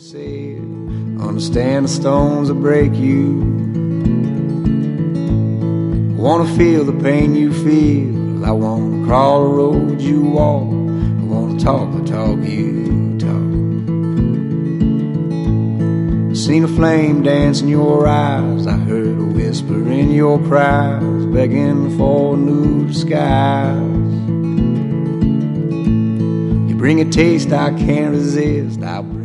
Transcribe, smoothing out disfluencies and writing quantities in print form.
said, understand the stones that break you. I wanna feel the pain you feel. I wanna crawl the road you walk. I wanna talk the talk you talk. I seen a flame dance in your eyes. I heard a whisper in your cries, begging for new skies. You bring a taste I can't resist. I bring